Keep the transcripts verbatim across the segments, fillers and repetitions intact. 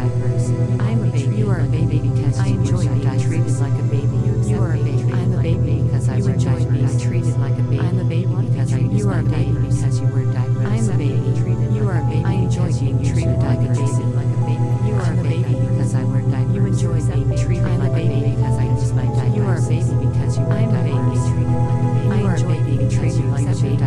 diapers. I'm a baby. You are a baby because I enjoy being treated like a baby. You are a baby. I'm a baby because I wear diapers. Being treated like a baby. I'm a baby because I use my diapers. Because you wear diapers. I'm a baby. You are a baby. I enjoy being treated like a baby. Like a baby. You are a baby because I wear diapers. You enjoy being treated like a baby because I use my diapers. You are a baby because you wear diapers. I enjoy being treated like a baby.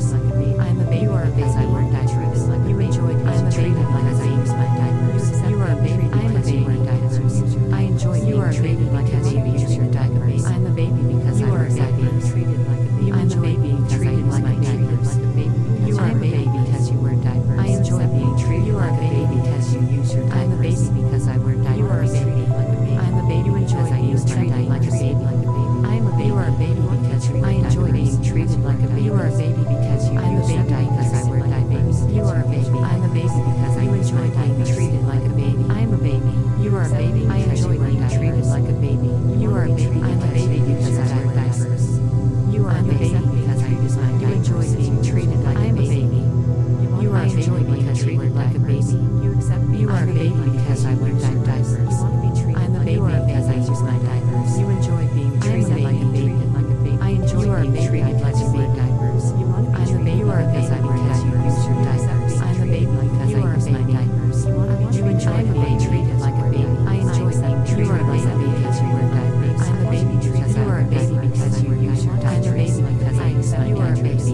I'm a baby. You are a baby. I wear diapers. You enjoy being treated like a baby. My diapers. You are a baby. I'm a baby. Diapers. I enjoy being treated like a baby. Use your diapers. I'm a baby because I wear diapers. I'm a baby treated like a diapers. You are a baby because you wear diapers. I enjoy being treated like a baby because you use your diapers. I'm a baby because I wear diapers. You are a baby. I'm a baby because I use treated like a baby. I'm a baby. You are a baby because you I enjoy being treated like a baby. You are a baby because you use your diapers. I wear diapers. You are a baby. I'm a baby because I enjoy being treated like a baby. I'm a baby. You are a baby. I enjoy being treated like a baby. You are a baby. I'm a baby because I wear diapers. You are a baby because I use my diapers. You enjoy being treated like a baby. You are a baby because you treated like a baby. You accept me. You are a baby because I wear diapers. I'm a baby because I use my diapers. You enjoy being treated like a baby. I enjoy being treated like a baby. Diapers. I'm a baby. You are a baby because you use your diapers. I'm a baby because I use my diapers. You enjoy being treated like a baby. I enjoy being treated like a baby because you wear diapers. I'm a baby because you are a baby because you use your diapers. I'm a baby because I use my diapers.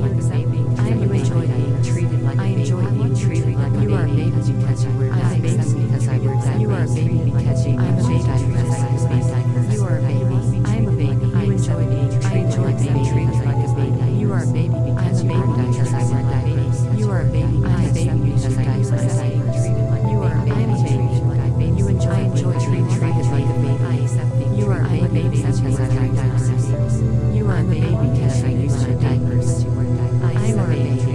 I enjoy being treated like a baby. I enjoy being treated like a baby. You are a baby because you wear diapers. Because I wear diapers. You are a baby because you use your diapers. I use my diapers. You are a baby. I'm a baby. I enjoy being treated like being treated like a baby. You are a baby because you wear diapers. I wear diapers. You are a baby. I'm a baby because I use my diapers. You are a baby. I'm a baby. You enjoy enjoy being treated like a baby. I accept being you are a baby because I wear diapers. You are a baby because I use my diapers. I am a baby.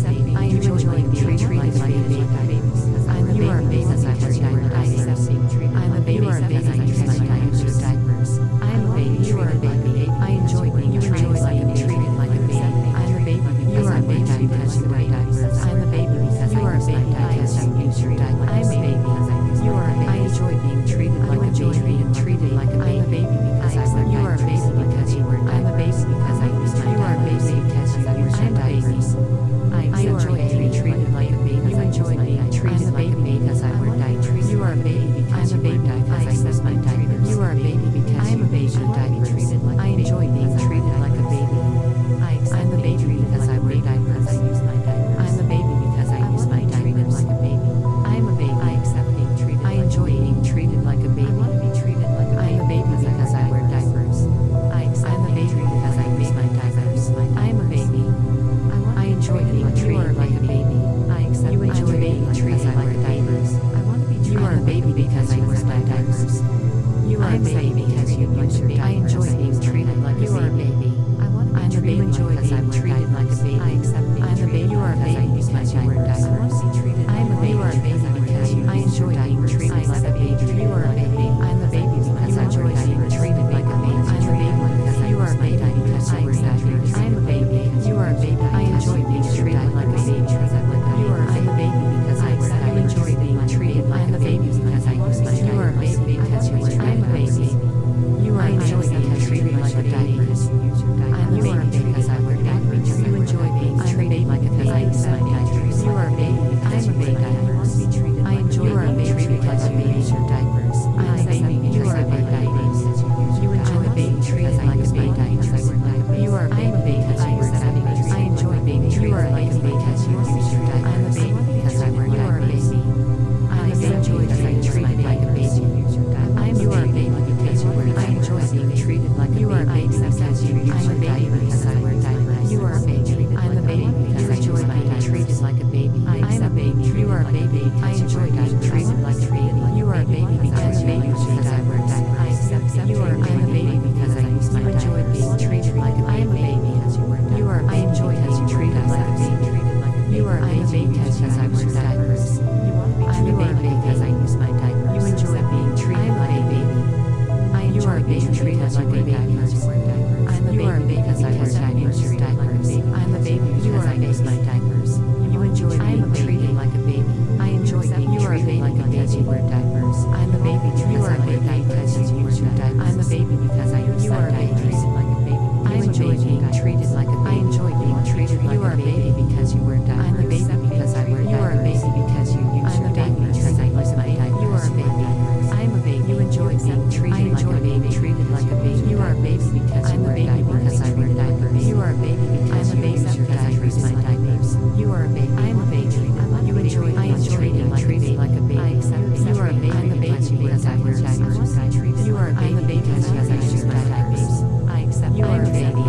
I enjoy being treated like a baby. I'm a baby because I wear diapers. I'm a baby because I use my diapers. I'm a baby. You are a baby. I enjoy being treated like a baby. I'm a baby. You are a baby because you wear diapers. I'm a baby because you are a baby because you use your diapers. I'm a baby. You are a baby. I enjoy being treated like a baby and treated like a baby. I'm a baby because I wear diapers. You are a baby because you wear diapers. I'm a baby because I use my diapers. You are a baby because you use your diapers. I enjoy being treated like a baby. You enjoy being treated like a baby because I wear diapers. You are a baby because you wear diapers. I use my diapers. You are a baby because you use your diapers. I enjoy being treated like a baby. I'm a baby because I wear diapers. I use my diapers. I'm a baby because I use my diapers. Like a baby. I'm a baby. I accept being treated. I enjoy being treated like a baby. I want to be treated like a baby. I'm a baby because I wear diapers. I'm a baby because I use my diapers. I'm a baby. I enjoy being treated like a baby. I accept you enjoy being treated like a diapers. I want to be treated. You are a baby because I wear my diapers. You are a baby because you use your diapers. I enjoy being treated like a baby. You are a baby. I'm a baby because I wear treated like a baby. I accept being I'm a baby. You are a baby because you wear diapers. I'm a baby. You are a baby because you I enjoy being treated like a baby. You are a baby. I'm a baby because I enjoy being treated like a baby. I'm a baby because you are a baby because you wear diapers. I'm a baby. You are a baby. I enjoy being treated like a baby. You are I'm a baby because I wear diapers. I enjoy being treated like a baby because I use my diapers. You are a baby because you wear diapers. I'm a baby. You are enjoy being treated baby because I use my diapers. I enjoy being treated like a baby. I enjoy being treated like a baby because you wear diapers. I'm a baby because I wear diapers. You are a baby because you use your diapers. Because I use my diapers. You are a baby. I'm a baby. You enjoy being treated like a baby. Treated like a baby. You are a baby because you wear diapers. Because I wear diapers. You are a baby because you use your diapers. My diapers. You are a baby. I'm a baby. You enjoy. I enjoy being treated like a baby. You are a baby. I'm a baby because I wear diapers. You are a baby because I use my diapers. I accept. You are a baby.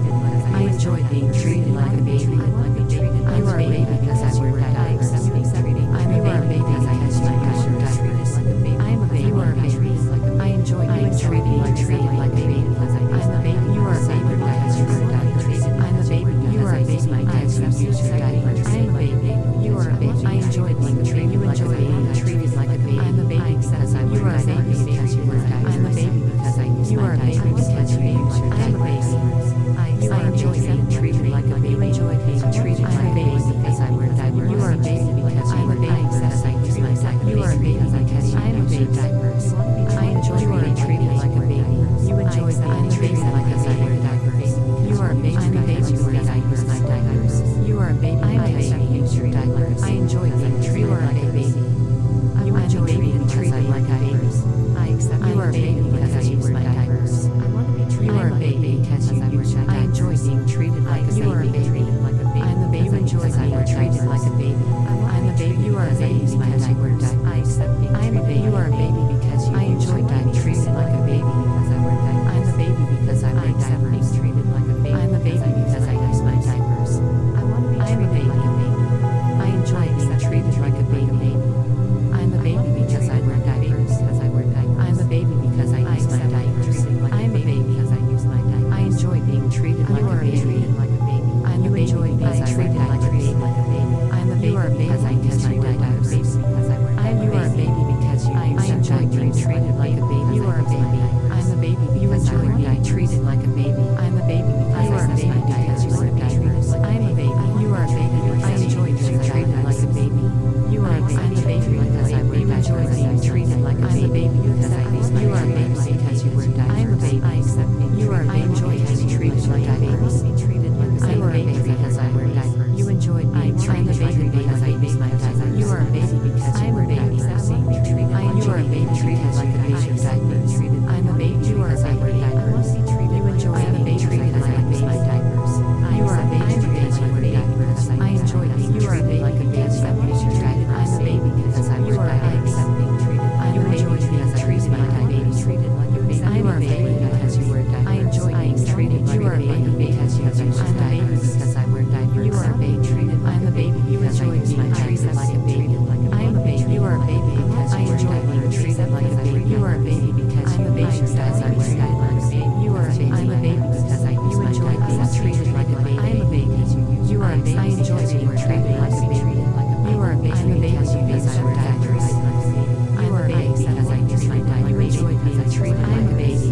I enjoy being treated like a baby. You are a baby because I wear diapers. I'm a baby because I use my diapers. I'm a baby. You are a baby. I enjoy being treated like treated like a baby. I'm a baby. You are a baby because you wear diapers. I'm a baby. You are a baby. My diapers. Use your diapers. I'm a baby. You are a baby. I enjoy being treated like a baby. Treated like a baby. I'm a baby because I wear diapers. Because you wear diapers. I'm a baby because I use my diapers. Because you use your diapers. I enjoy being treated like a baby. Enjoy being treated like a baby because I wear diapers. You are a baby because you wear diapers. Because I use my diapers. You are a baby because you use your diapers. I enjoy being treated like a baby. You enjoy being treated like a baby. I wear diapers. You are a baby because you wear diapers. My diapers. You are a baby. I'm a baby. Use your diapers. I enjoy being treated like a baby. You enjoy being treated like a baby. I accept. You are a baby because I use my diapers. You are a baby because you use your diapers. I enjoy being treated like a baby. You are a baby. I'm a baby. You enjoy being treated like a baby. I'm a baby. You are a baby because I wear diapers. I accept. I'm a baby. You are a baby because you I enjoy being treated like a baby because I wear diapers. I'm a baby because I wear diapers. Treated like a baby. I'm a baby because I use my diapers. I want to be. I'm a baby. I enjoy being treated like a baby. I'm a baby because I wear diapers. Because I wear diapers. I'm a baby because I use my diapers. I'm a baby because I use my diapers. I enjoy being treated like a baby. I'm a baby because I treated like a baby. I'm a baby because I use my diapers. I'm you are a baby because you I enjoy being treated like a baby. You are a baby. I'm a baby because I wear diapers. Treated like a baby. I'm a baby because you are a baby because you wear diapers. I'm a baby. You are a baby because I enjoy being treated like a baby. You are a baby. I'm a baby because I wear diapers. You enjoy being treated like a baby. I'm a baby because I use my diapers. You are a baby because you wear diapers. I'm a baby. I accept being you are. I enjoy being treated like a baby. I'm a baby because I wear diapers. You enjoy being treated like a baby because I use my diapers. You are a baby because you wear diapers. I you are a baby treated like a baby with diapers. I'm a baby you are a baby diapers. You enjoy being treated like a baby with diapers. You are a baby because you wear diapers. I enjoy being you are a baby like a baby with diapers. I'm a baby because I wear diapers. I'm a baby because I use my diapers. You are a baby because you wear diapers. I enjoy being treated like a baby because you use your diapers. Because I wear diapers. You are a baby treated. I'm a baby because I use my diapers like a baby. I'm a baby. You are a baby because I enjoy being treated like a baby. You are a baby because I'm a baby because I wear diapers. You are a baby. I'm a baby because I use my diapers. Treated like a baby. I'm a baby. You are a baby. I enjoy being treated like a baby. You are a baby. I'm a baby because I wear diapers. You are a baby because I use my diapers. You enjoy being treated like a baby.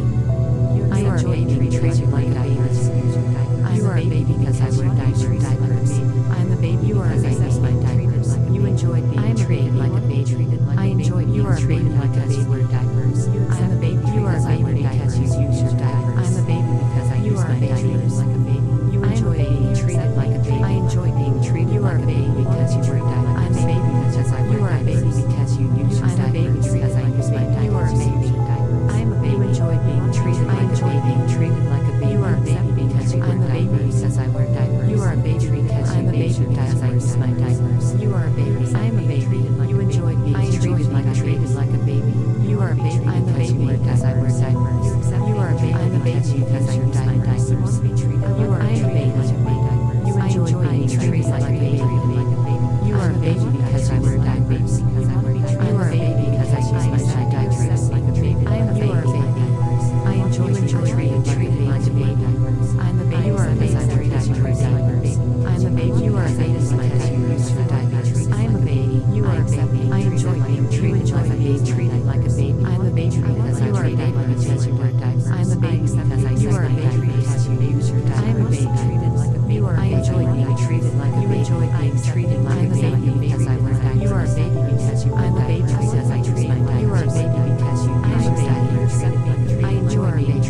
I enjoy being treated like diapers. You are a baby because I wear diapers. I'm a baby. You are a baby because my diapers. You enjoy being treated like a baby. I enjoy you are a baby like a baby wear diapers. I'm a baby. You are a baby because you use your diapers. I'm a baby because I use my diapers like a baby. You enjoy being treated like a baby. I enjoy being treated. You are a baby because you wear diapers. I'm a baby because I wear diapers. You are a baby because you use your diapers. I'm a baby because I use my diapers. You are a baby. I'm a baby. You enjoy being treated like a baby. Being treated like a baby. You are a baby because you wear diapers. Because I wear diapers. You are a baby because I'm a baby because I use my diapers. You are a baby. I'm a baby. You enjoy being treated like a treated like a baby. You are a baby. I'm a baby because I wear diapers. You are a baby. I'm a baby because I use my diapers. You are a baby. You enjoy being treated like a baby. You are a baby because I wear diapers. You are a baby because I use my diapers. I'm a baby. I enjoy being treated like a baby. I'm a baby. You are a baby because I wear diapers. I'm a baby. You are a baby because I use your diapers. I'm a baby. You are a baby. I enjoy being treated like a baby. Treated like a baby. I'm a baby because I wear diapers. Because you wear diapers. I'm a baby because I you are a baby because you use your diapers. I'm a baby. Treated like a baby. I enjoy being treated like a baby. You enjoy being treated like a baby because I wear diapers. You are a baby because you wear diapers. I'm a baby because I use my diapers. You are a baby because you use your diapers. I enjoy being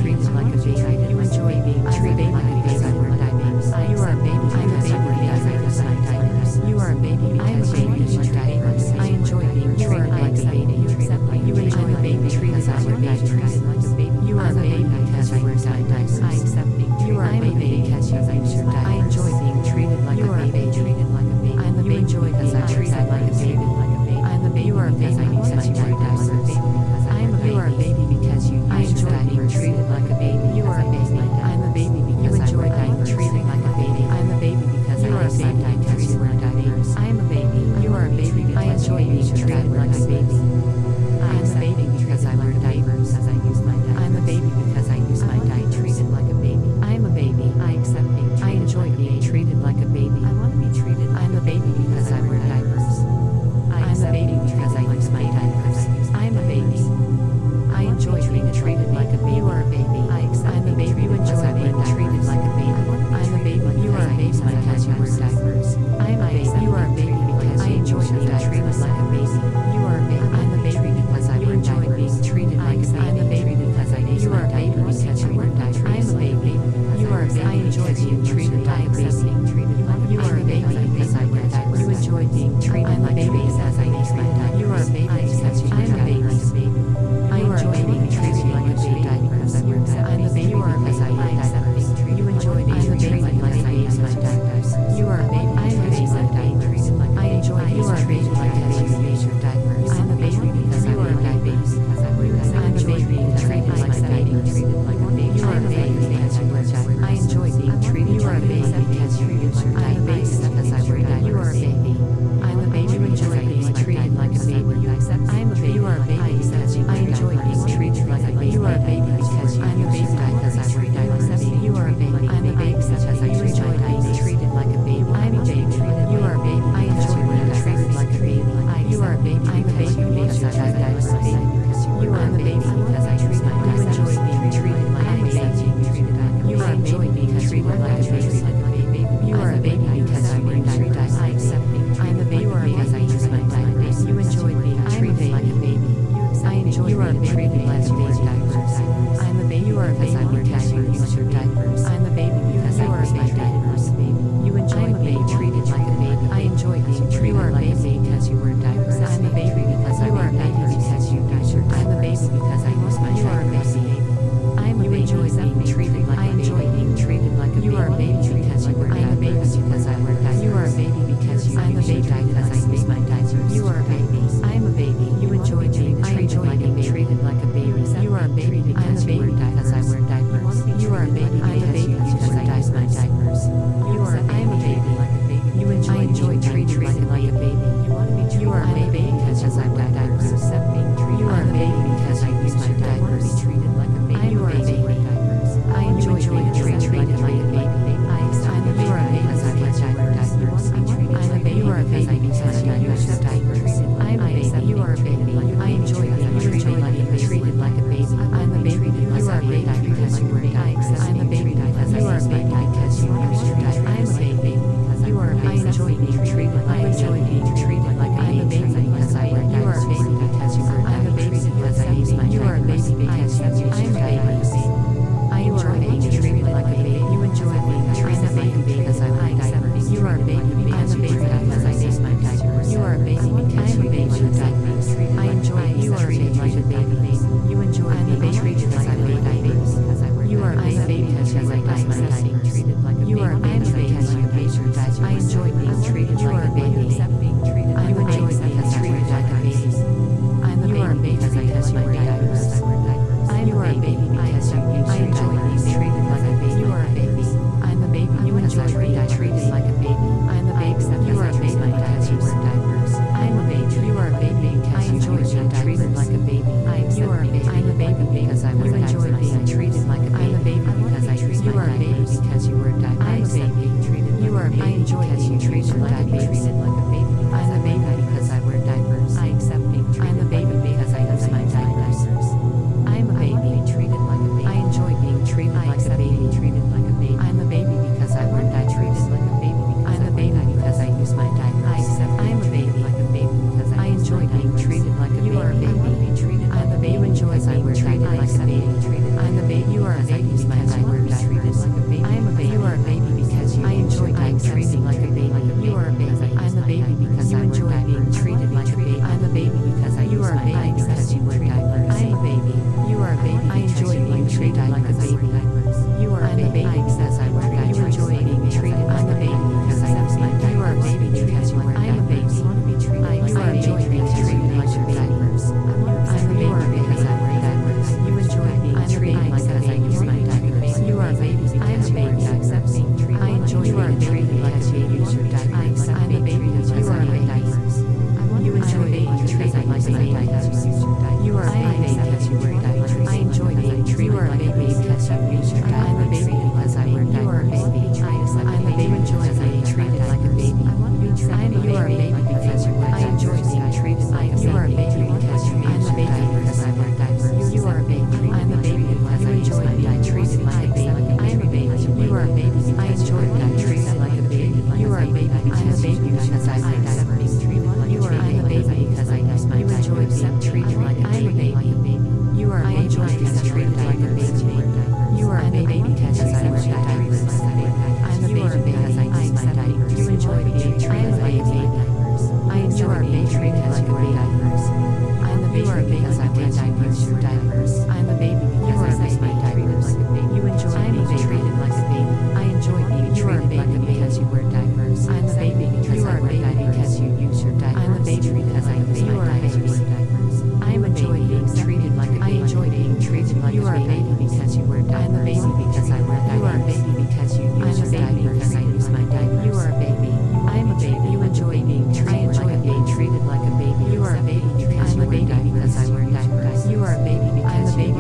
enjoy you are being treated like a baby diapers. I'm a baby you are because I wear diapers. You use your diapers. I'm a baby because I use my diapers. You enjoy being treated like a baby. I enjoy being treated like a baby because you wear diapers. I'm a baby because I wear diapers because you use your diapers. I'm a baby because I use my diapers. I'm a baby being treated like I enjoy being treated like a baby. You are a baby because you wear diapers. Because I wear diapers. You are a baby because you I'm a baby because I use my diapers. You are a baby. I'm a baby. You enjoy being treated like a baby. Treated like a baby. You are a baby because you wear diapers. I wear diapers. You are a baby. I'm a baby because I use my diapers. You are. I'm a baby. Like a baby. You enjoy being treated like a baby. You are a baby because I wear diapers. You are a baby because I use my diapers. Treated like a baby. You are a baby. I enjoy being treated like a baby. I'm a baby because I wear diapers. I'm a baby. You are a baby because I use your diapers. I'm a baby. You are a baby. I enjoy being treated like a baby. Treated like a baby. I'm a baby. You are a baby because you wear diapers. I'm a baby because you are a baby because you use your diapers. I'm a baby. You are. I enjoy being treated. I enjoy being treated like I'm a baby because I wear diapers. You are a baby because you wear diapers. I'm a baby because I use my diapers. You are a baby because you use your diapers. I enjoy being treated like a baby. You enjoy being treated like a baby because I wear diapers. You are a baby because you wear diapers. I use my diapers. You are a baby because you use your diapers. I enjoy you are treated like a baby. You enjoy being treated like I wear diapers. You are a baby because you wear diapers. You are a baby because you use your diapers. I enjoy being treated like a baby. I enjoy being treated like a baby. I'm a baby because I use my diapers. You are a baby because you use your diapers. Treated like a baby. You are a baby. I'm a baby. You enjoy being treated like a baby. I'm a baby. You are a baby because you wear diapers. I'm a baby. You are a baby because I enjoy being treated like a baby. You are a baby. I'm a baby because I wear diapers. You enjoy being treated like a baby. I'm a baby because I use my diapers. Because you wear diapers. I'm a baby. You are a baby. I enjoy being treated like a baby. I'm a baby because I wear diapers. I accept being treated. I'm a baby because I use my diapers. I'm a baby treated like a baby. I enjoy being treated like a baby. Treated like a baby. I'm a baby because I wear diapers. Like a baby. I'm a baby because I use my diapers. I accept. I'm a baby like a baby because I enjoy being treated like a baby. You are a baby. Treated. I'm a baby. You enjoy being treated like a baby. I'm a baby. You are a baby because I wear diapers. I'm a baby. You are a baby because you I enjoy being treated like a baby. You are a baby. I'm a baby because I enjoy being treated like a baby. I'm a baby because I use my diapers because you wear diapers. I'm a baby. You are a baby. I enjoy being treated like a baby. You are a baby because I wear diapers. You enjoy being treated. I'm a baby because I use my diapers. You are a baby because you wear diapers. I'm a baby. You are enjoy being treated like a baby. I'm a baby because I wear diapers. You enjoy being treated because I use my diapers. You are a baby. I'm a baby. I enjoy being treated like a baby. Use your diapers. I'm a baby because I wear diapers. You enjoy being treated like a baby. You are a baby because you wear diapers. I enjoy being treated. You are a baby because you use your diapers. I'm a baby because I wear diapers. You are a baby. I'm a baby enjoy being treated like a baby. I'm you are a baby because you wear diapers. I enjoy being treated like a baby. You are a baby because you use your diapers. Because I wear diapers. You are a baby. I'm a baby because I enjoy being treated like a baby. I'm a baby. You are a baby. I enjoy being treated like a baby. You are a baby. I'm a baby because I wear diapers. You are I'm a baby because I use my diapers. You enjoy being treated like I'm a baby. You are I enjoy being treated like a baby. You are a baby because I wear diapers. I'm a baby because I use my diapers. You enjoy being treated like a baby. I enjoy being treated like a baby. I'm a baby because I wear diapers. Your diapers. I'm a baby because I use my diapers. You enjoy being treated like a baby. I enjoy being treated like a baby because you wear diapers. I'm a baby because I wear diapers because you use your diapers. I'm a baby because I use my diapers. I'm a baby being treated like a baby. I enjoy being treated like a baby. You are a baby because you wear diapers. I'm a baby because I wear diapers. You are a baby because you use your diapers. Because I use my diapers. You are a baby. I'm a baby. You enjoy being treated like a baby. Treated like a baby. You are a baby because I'm a baby because I wear diapers. You are a baby because I'm a baby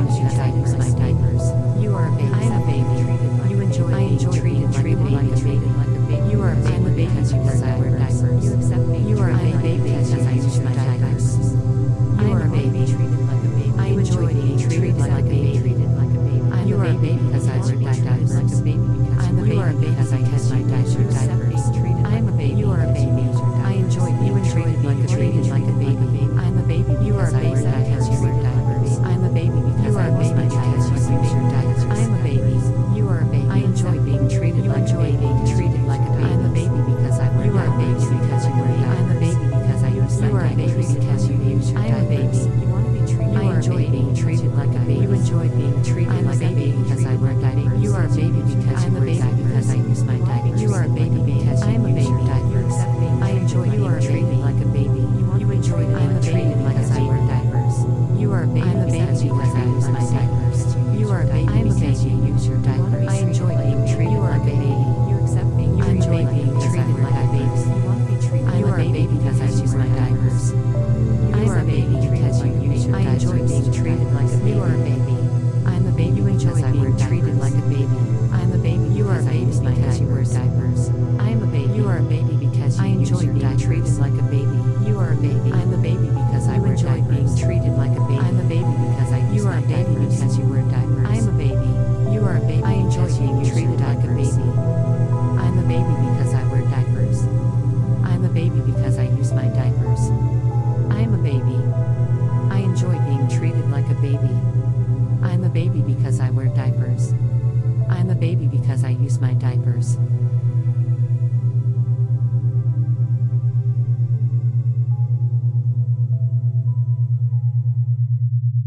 enjoy being treated like a baby because I wear diapers. You are a baby because you wear diapers. Because I use my diapers. You are a baby because I am a baby diapers. I enjoy being treated like a baby. You enjoy being treated like I wear diapers. You are a baby because you because I use my diapers. You are a baby because you use your diapers. I enjoy being treated like a baby. You accept being. You enjoy being treated like a baby. You want to be treated. You are a baby because I use my diapers. I am a baby because you use your diapers. I enjoy being treated like a baby. You are a baby. I'm a baby because I wear treated like a baby. I'm a baby. You are a baby because you wear diapers. I am a baby. You are a baby because I enjoy being treated like a baby. You are a baby. I'm a baby because I wear diapers. Being treated like a baby. I'm a baby because I use my diapers. You are a baby because you wear diapers. I am a baby. You are a baby. I enjoy being treated like a baby. I'm a baby because I wear diapers. I'm a baby because I use my diapers. I am a baby. I enjoy being treated like a baby. I'm a baby because I wear diapers. I'm a baby because I use my diapers.